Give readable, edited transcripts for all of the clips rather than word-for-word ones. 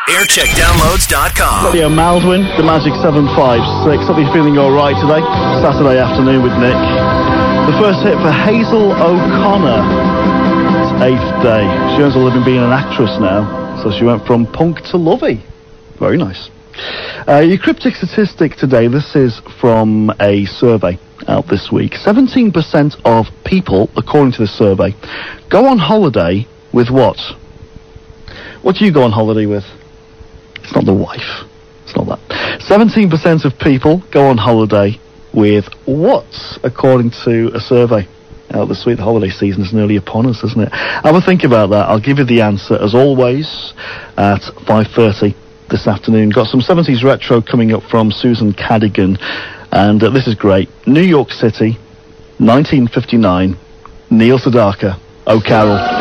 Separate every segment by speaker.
Speaker 1: aircheckdownloads.com.
Speaker 2: Radio Maldwin, the Magic 756. Hope you're feeling alright today. Saturday afternoon with Nick. The first hit for Hazel O'Connor. It's 8th day. She earns a living being an actress now, so she went from punk to lovey. Very nice. Your cryptic statistic today, this is from a survey out this week. 17% of people, according to the survey, go on holiday with what? What do you go on holiday with? It's not the wife. It's not that. 17% of people go on holiday with what, according to a survey out this week? The holiday season is nearly upon us, isn't it? Have a think about that. I'll give you the answer, as always, at 5:30 this afternoon. Got some 70s retro coming up from Susan Cadogan, and this is great. New York City, 1959, Neil Sedaka, Oh Carol.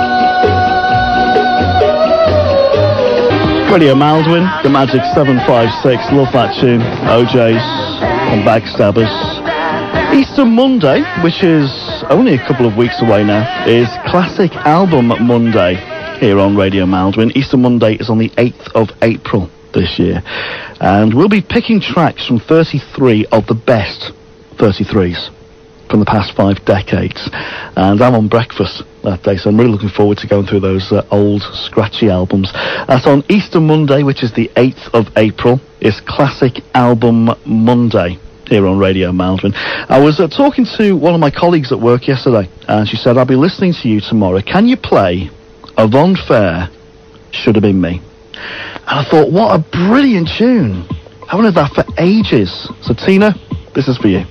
Speaker 2: Radio Maldwin, the Magic 756, love that tune. OJs and Backstabbers. Easter Monday, which is only a couple of weeks away now, is Classic Album Monday here on Radio Maldwin. Easter Monday is on the 8th of April this year, and we'll be picking tracks from 33 of the best 33s from the past 5 decades, and I'm on breakfast that day, so I'm really looking forward to going through those old scratchy albums. That's on Easter Monday, which is the 8th of April. It's Classic Album Monday here on Radio Maldwin. I was talking to one of my colleagues at work yesterday, and she said, I'll be listening to you tomorrow. Can you play Yvonne Fair, Should Have Been Me? And I thought, what a brilliant tune. I haven't heard that for ages. So Tina, this is for you.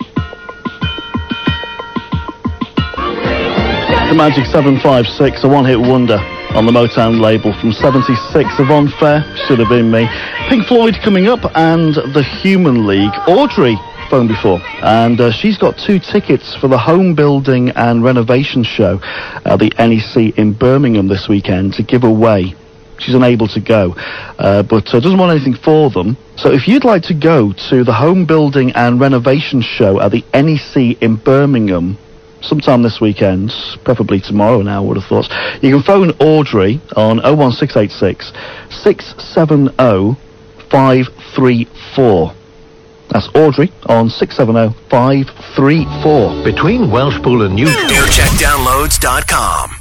Speaker 2: The Magic 756, a one-hit wonder on the Motown label from 76. Yvonne Fair, Should Have Been Me. Pink Floyd coming up, and the Human League. Audrey phoned before, and she's got 2 tickets for the home building and renovation show at the NEC in Birmingham this weekend to give away. She's unable to go, but doesn't want anything for them. So if you'd like to go to the home building and renovation show at the NEC in Birmingham sometime this weekend, preferably tomorrow now, I would have thought, you can phone Audrey on 01686 670 534. That's Audrey on 670 534.
Speaker 1: Between Welshpool and Newton. aircheckdownloads.com.